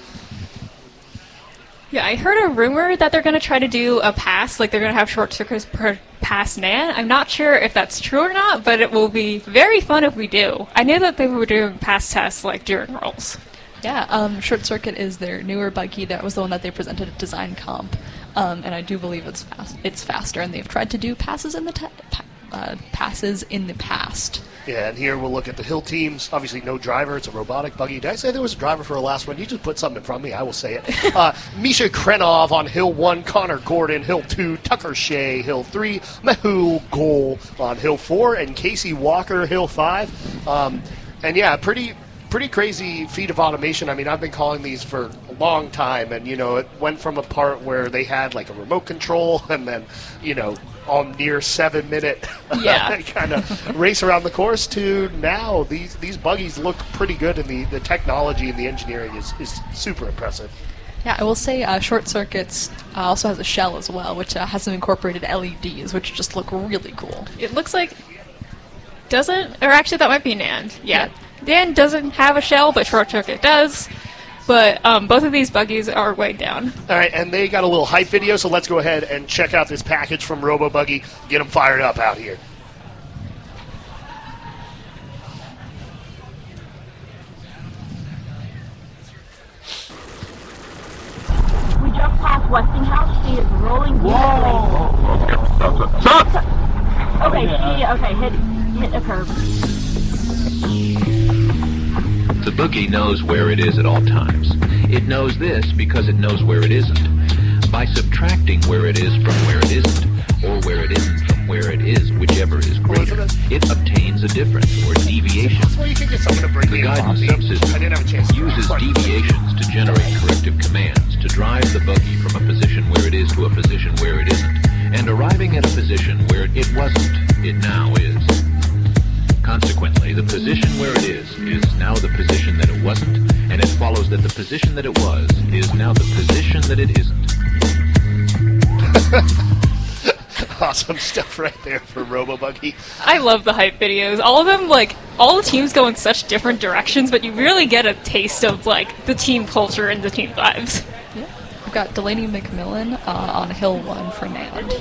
Yeah, I heard a rumor that they're going to try to do a pass, like they're going to have short circuits per pass Nan. I'm not sure if that's true or not, but it will be very fun if we do. I knew that they were doing pass tests like during rolls. Yeah, um, Short Circuit is their newer buggy. That was the one that they presented at Design Comp, um, and I do believe it's fast. It's faster, and they've tried to do passes in the ta- pa- uh, passes in the past. Yeah, and here we'll look at the Hill teams. Obviously, no driver. It's a robotic buggy. Did I say there was a driver for the last one? You just put something in front of me. I will say it. uh, Misha Krenov on Hill one. Connor Gordon, Hill two. Tucker Shea, Hill three. Mehul Gol on Hill four. And Casey Walker, Hill five. Um, and, yeah, pretty... Pretty crazy feat of automation. I mean, I've been calling these for a long time, and, you know, it went from a part where they had, like, a remote control and then, you know, on near seven-minute yeah. kind of race around the course to now these these buggies look pretty good, and the, the technology and the engineering is, is super impressive. Yeah, I will say uh, Short Circuits uh, also has a shell as well, which uh, has some incorporated L E Ds, which just look really cool. It looks like... Doesn't... Or actually, that might be NAND. Yeah. yeah. Dan doesn't have a shell, but Short Circuit does. But um, both of these buggies are way down. All right, and they got a little hype video, so let's go ahead and check out this package from Robo-Buggy. Get them fired up out here. We just passed Westinghouse. She is rolling. Whoa! Stop! Okay, she, okay, hit, hit a curve. The buggy knows where it is at all times. It knows this because it knows where it isn't. By subtracting where it is from where it isn't, or where it isn't from where it is, whichever is greater, it obtains a difference, or deviation. The guidance subsystem uses deviations to generate corrective commands to drive the buggy from a position where it is to a position where it isn't, and arriving at a position where it wasn't, it now is. Consequently, the position where it is is now the position that it wasn't, and it follows that the position that it was is now the position that it isn't. Awesome stuff right there for Robo-Buggy. I love the hype videos. All of them, like, all the teams go in such different directions, but you really get a taste of, like, the team culture and the team vibes. Yeah. We've got Delaney McMillan uh, on Hill one for NAND.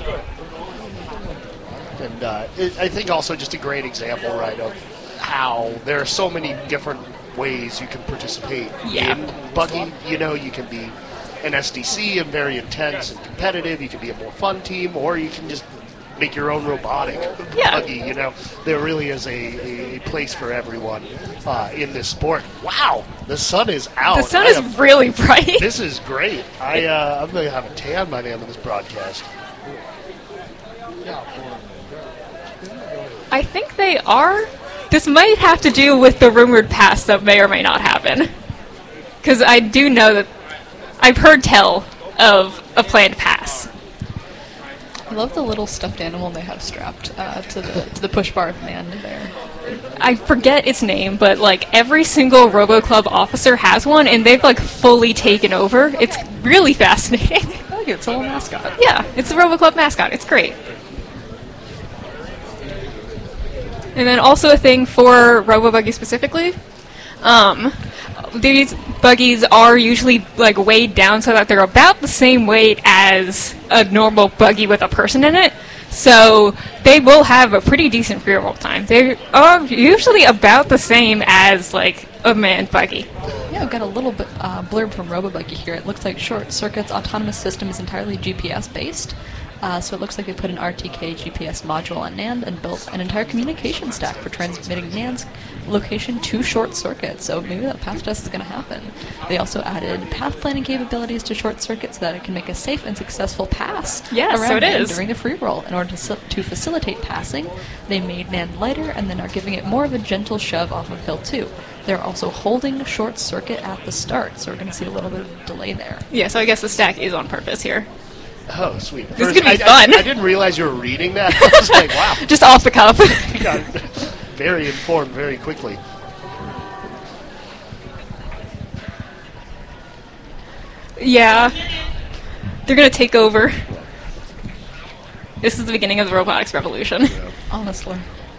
And uh, it, I think also just a great example, right, of how there are so many different ways you can participate Yeah. in buggy. You know, you can be an S D C and very intense and competitive. You can be a more fun team, or you can just make your own robotic Yeah. buggy. You know, there really is a, a, a place for everyone uh, in this sport. Wow, the sun is out. The sun I is am- really bright. This is great. I uh, I'm gonna have a tan by the end of this broadcast. I think they are. This might have to do with the rumored pass that may or may not happen. Because I do know that I've heard tell of a planned pass. I love the little stuffed animal they have strapped uh, to the to the push bar of NAND there. I forget its name, but like every single RoboClub officer has one, and they've like fully taken over. It's really fascinating. I like it. It's a little mascot. Yeah, it's the RoboClub mascot. It's great. And then also a thing for RoboBuggy specifically, um, these buggies are usually like weighed down so that they're about the same weight as a normal buggy with a person in it. So they will have a pretty decent free roll time. They are usually about the same as like a manned buggy. Yeah, I've got a little bit uh, blurb from RoboBuggy here. It looks like Short Circuit's autonomous system is entirely G P S based. Uh, so it looks like they put an R T K G P S module on NAND and built an entire communication stack for transmitting NAND's location to Short Circuit. So maybe that path test is going to happen. They also added path planning capabilities to Short Circuit so that it can make a safe and successful pass Yes, around so it NAND is. during the free roll. In order to, sil- to facilitate passing, they made NAND lighter and then are giving it more of a gentle shove off of Hill two. They're also holding Short Circuit at the start, so we're going to see a little bit of delay there. Yeah, so I guess the stack is on purpose here. Oh, sweet. This is gonna be I, fun. I, I didn't realize you were reading that. I was like, wow. Just off the cuff. You got very informed very quickly. Yeah. They're gonna take over. This is the beginning of the robotics revolution. Honestly.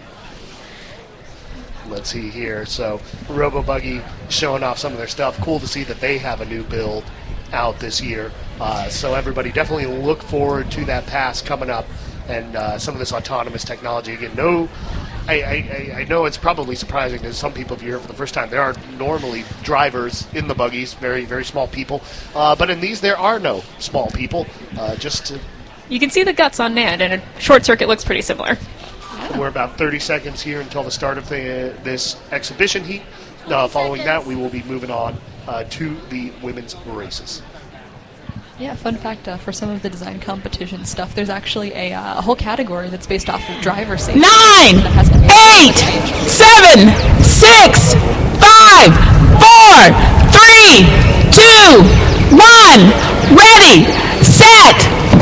Let's see here. So, RoboBuggy showing off some of their stuff. Cool to see that they have a new build out this year. Uh, so everybody definitely look forward to that pass coming up and uh, some of this autonomous technology. Again, no, I, I, I know it's probably surprising to some people if you're here for the first time. There are normally drivers in the buggies, very, very small people. Uh, but in these, there are no small people. Uh, just to, You can see the guts on NAND, and a Short Circuit looks pretty similar. we're about thirty seconds here until the start of the, this exhibition heat. Uh, following that, we will be moving on uh, to the women's races. Yeah, fun fact uh, for some of the design competition stuff, there's actually a, uh, a whole category that's based off of driver safety. Nine, that has eight, seven, six, five, four, three, two, one, ready, set.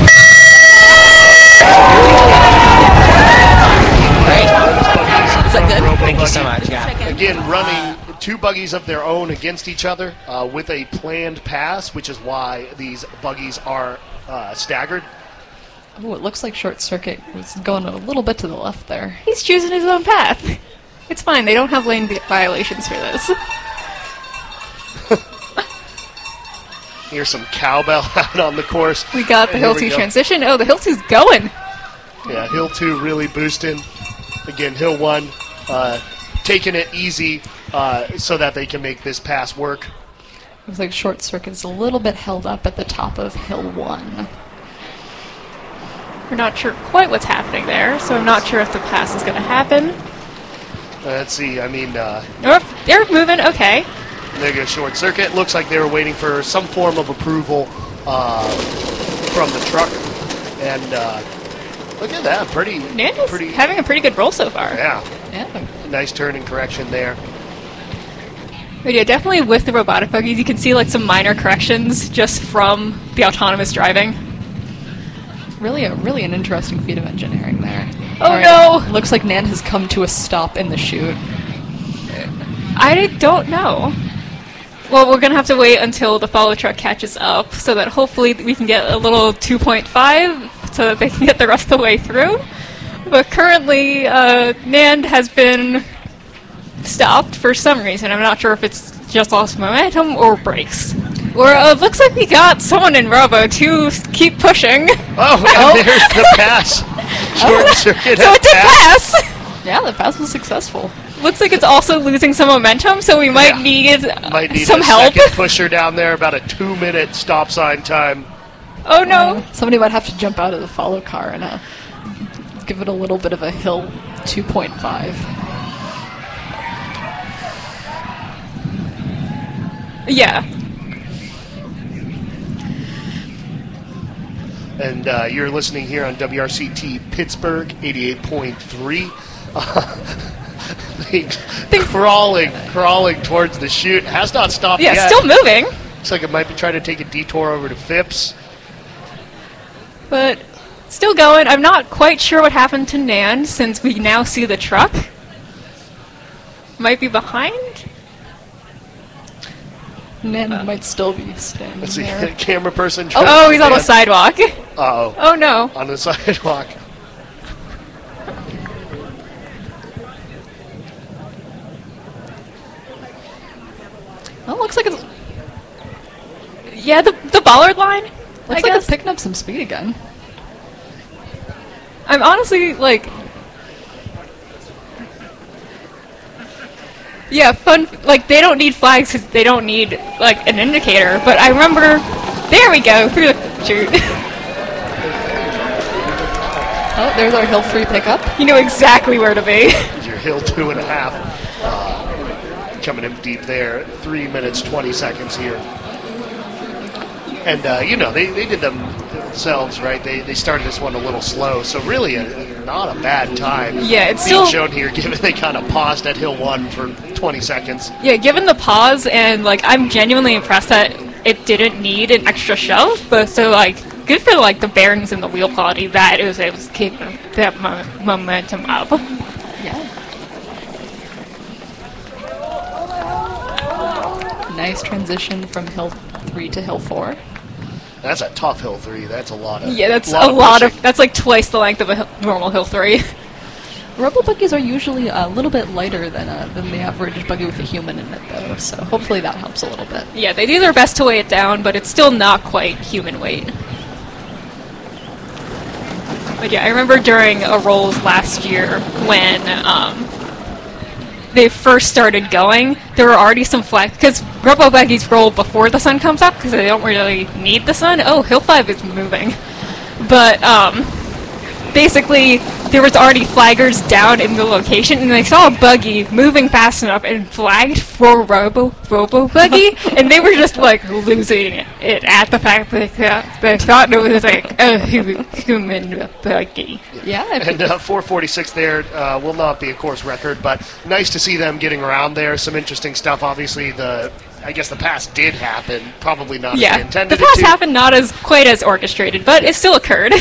Is that good? Thank you so much. Yeah. Again, running two buggies of their own against each other uh, with a planned pass, which is why these buggies are uh, staggered. Oh, it looks like Short Circuit was going a little bit to the left there. He's choosing his own path. It's fine, they don't have lane violations for this. Here's some cowbell out on the course. We got the Here Hill we two go. transition. Oh, the Hill two's going. Yeah, Hill two really boosting. Again, Hill one uh, taking it easy uh, so that they can make this pass work. Looks like Short Circuit is a little bit held up at the top of Hill one. We're not sure quite what's happening there, so I'm not sure if the pass is going to happen. Let's see, I mean, uh, Oh, they're moving, okay. there goes Short Circuit. Looks like they were waiting for some form of approval uh, from the truck. And uh, look at that, pretty, NAND is pretty, having a pretty good roll so far. yeah, Yeah. nice turn and correction there. But yeah, definitely with the robotic buggies, you can see like some minor corrections just from the autonomous driving. Really, a really an interesting feat of engineering there. Oh, All right, no! Looks like NAND has come to a stop in the chute. I don't know. Well, we're going to have to wait until the follow truck catches up so that hopefully we can get a little two point five so that they can get the rest of the way through. But currently, uh, NAND has been stopped for some reason. I'm not sure if it's just lost momentum or brakes. Or uh, looks like we got someone in Robo to keep pushing. Oh, and there's the pass. Short circuit. So it did pass. Yeah, the pass was successful. Looks like it's also losing some momentum, so we might Yeah. need, uh, Might need some a help. second pusher down there. About a two-minute stop sign time. Oh no! Somebody might have to jump out of the follow car and uh, give it a little bit of a hill two point five. Yeah. And uh, you're listening here on W R C T Pittsburgh eighty-eight point three. crawling, crawling towards the chute. Has not stopped Yeah, yet. still moving. Looks like it might be trying to take a detour over to Phipps. But still going. I'm not quite sure what happened to Nan since we now see the truck. Might be behind? Nan might still be standing Let's see, there. camera person. Oh, oh, he's on the Nan. sidewalk. Uh-oh. Oh no. On the sidewalk. Well, it looks like it's Yeah, the the bollard line. looks I like guess. it's picking up some speed again. I'm honestly like, yeah, fun. Like they don't need flags because they don't need like an indicator. But I remember, there we go through the chute. Oh, there's our hill three pickup. You know exactly where to be. There's your hill two and a half. Uh, coming in deep there. Three minutes, twenty seconds here. And, uh, you know, they, they did them themselves, right? They they started this one a little slow. So really, a, not a bad time. Yeah, it's being still- shown here, given they kind of paused at hill one for twenty seconds. Yeah, given the pause and like I'm genuinely impressed that it didn't need an extra shove. But so like good for like the bearings and the wheel quality that it was able to keep that mo- momentum up. Yeah. Nice transition from hill three to hill four. That's a tough hill three. That's a lot of Yeah, that's lot a lot pushing. of that's like twice the length of a hill, normal hill three. Robo buggies are usually a little bit lighter than uh, than the average buggy with a human in it, though. So hopefully that helps a little bit. Yeah, they do their best to weigh it down, but it's still not quite human weight. But yeah, I remember during a rolls last year when um, they first started going, there were already some flags because robo buggies roll before the sun comes up because they don't really need the sun. Oh, hill five is moving, but um, basically there was already flaggers down in the location, and they saw a buggy moving fast enough and flagged for robo robo buggy, and they were just like losing it at the fact that they thought, they thought it was like a hu- human buggy. Yeah, And uh, four forty-six there uh, will not be a course record, but nice to see them getting around there. Some interesting stuff. Obviously, the I guess the pass did happen. Probably not as Yeah, they intended the pass it to. happened not as quite as orchestrated, but it still occurred.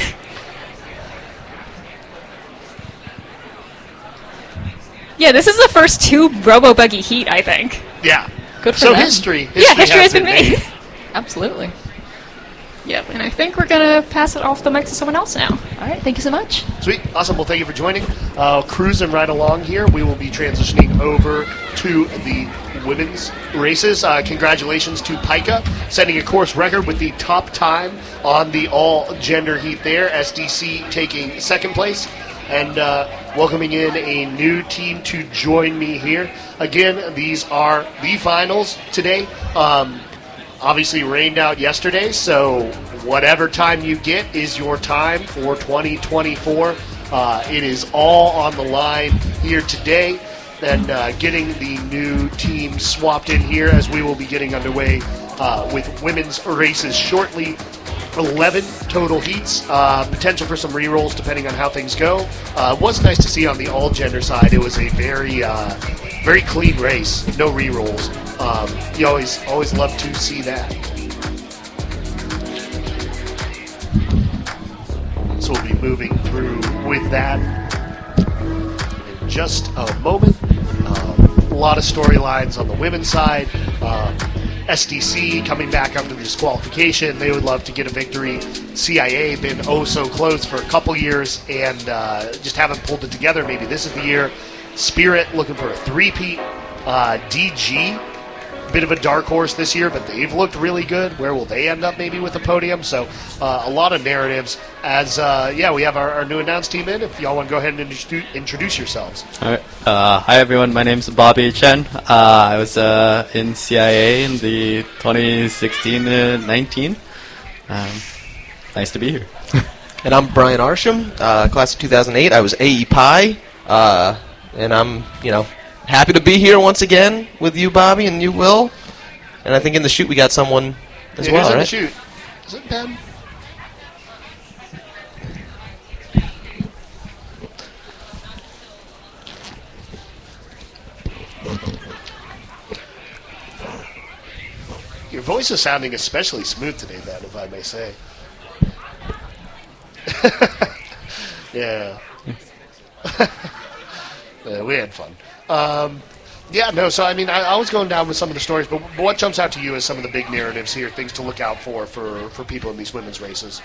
Yeah, this is the first two Robo Buggy heat, I think. Yeah. Good for so them. history, history. Yeah, history has been made. Absolutely. Yep, and I think we're gonna pass it off the mic to someone else now. All right, thank you so much. Sweet. Awesome. Well, thank you for joining. Uh, cruising right along here. We will be transitioning over to the women's races. Uh, congratulations to Pika, setting a course record with the top time on the all-gender heat there. S D C taking second place. And uh, welcoming in a new team to join me here. Again, these are the finals today. Um, obviously rained out yesterday, so whatever time you get is your time for twenty twenty-four. Uh, it is all on the line here today. And uh, getting the new team swapped in here as we will be getting underway uh, with women's races shortly. eleven total heats, uh, potential for some re-rolls depending on how things go. Uh, it was nice to see on the all-gender side. It was a very, uh, very clean race, no re-rolls. Um, you always, always love to see that. So we'll be moving through with that in just a moment. Um, a lot of storylines on the women's side. Um, S D C coming back after the disqualification. They would love to get a victory. C I A been oh so close for a couple years and uh, just haven't pulled it together. Maybe this is the year. Spirit looking for a three-peat. Uh, D G bit of a dark horse this year, but they've looked really good. Where will they end up maybe with a podium? So uh, a lot of narratives as, uh, yeah, we have our, our new announce team in. If y'all want to go ahead and introduce, introduce yourselves. All right. Uh, hi, everyone. My name's Bobby Chen. Uh, I was uh, in C I A in the twenty sixteen nineteen. Um, nice to be here. And I'm Brian Arsham, uh, class of two thousand eight. I was A E Pi, uh, and I'm, you know, happy to be here once again with you, Bobby, and you, Will. And I think in the shoot we got someone as yeah, well, who's right? in the shoot? Is it Ben? Your voice is sounding especially smooth today, Ben, if I may say. yeah. yeah. We had fun. Um, yeah, no, so, I mean, I, I was going down with some of the stories, but what jumps out to you as some of the big narratives here, things to look out for for, for people in these women's races?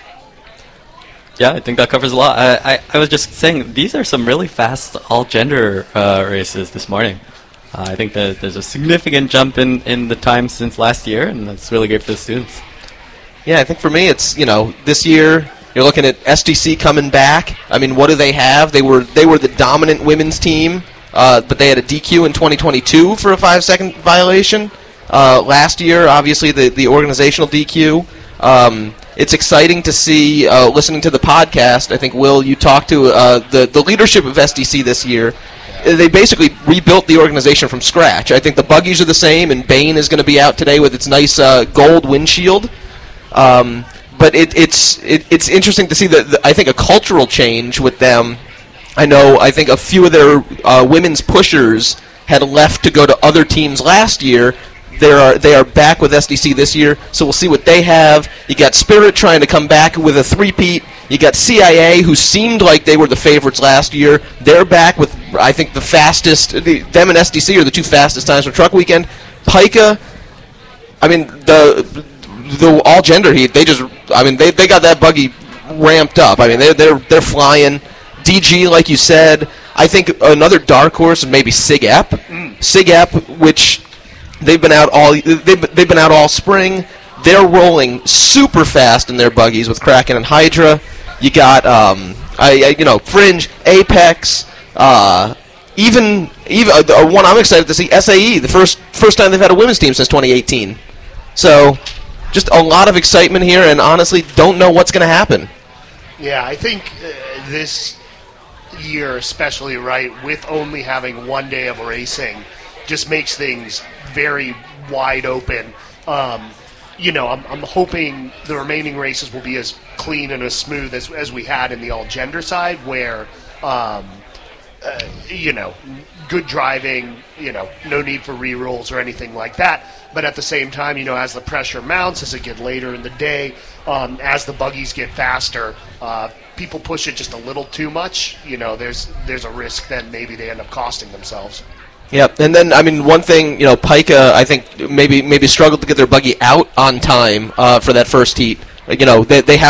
Yeah, I think that covers a lot. I, I, I was just saying, these are some really fast all-gender uh, races this morning. Uh, I think that there's a significant jump in, in the time since last year, and that's really great for the students. Yeah, I think for me it's, you know, this year you're looking at S D C coming back. I mean, what do they have? They were they were the dominant women's team, uh, but they had a D Q in twenty twenty-two for a five-second violation. Uh, last year, obviously, the, the organizational D Q. Um, it's exciting to see, uh, listening to the podcast, I think, Will, you talked to uh, the, the leadership of S D C this year. They basically rebuilt the organization from scratch. I think the buggies are the same, and Bane is going to be out today with its nice uh, gold windshield. Um, but it, it's it, it's interesting to see that I think a cultural change with them. I know I think a few of their uh, women's pushers had left to go to other teams last year. They are they are back with S D C this year, so we'll see what they have. You got Spirit trying to come back with a three-peat. You got C I A, who seemed like they were the favorites last year. They're back with, I think, the fastest. The, them and S D C are the two fastest times for Truck Weekend. Pica, I mean, the the all-gender heat, they just, I mean, they they got that buggy ramped up. I mean, they're, they're, they're flying. D G, like you said, I think another dark horse is maybe Sig Ep. Mm. Sig Ep, which... They've been out all they've, they've been out all spring. They're rolling super fast in their buggies with Kraken and Hydra. You got um, I, I you know Fringe, Apex, uh, even even uh, one I'm excited to see, S A E, the first first time they've had a women's team since twenty eighteen. So just a lot of excitement here, and honestly don't know what's going to happen. Yeah, I think uh, this year especially, right, with only having one day of racing, just makes things very wide open. Um, you know, I'm, I'm hoping the remaining races will be as clean and as smooth as, as we had in the all-gender side, where, um, uh, you know, good driving, you know, no need for re-rolls or anything like that. But at the same time, you know, as the pressure mounts, as it gets later in the day, um, as the buggies get faster, uh, people push it just a little too much. You know, there's there's a risk that maybe they end up costing themselves. Yep, and then, I mean, one thing, you know, Pica, I think, maybe maybe struggled to get their buggy out on time uh, for that first heat. You know, they, they have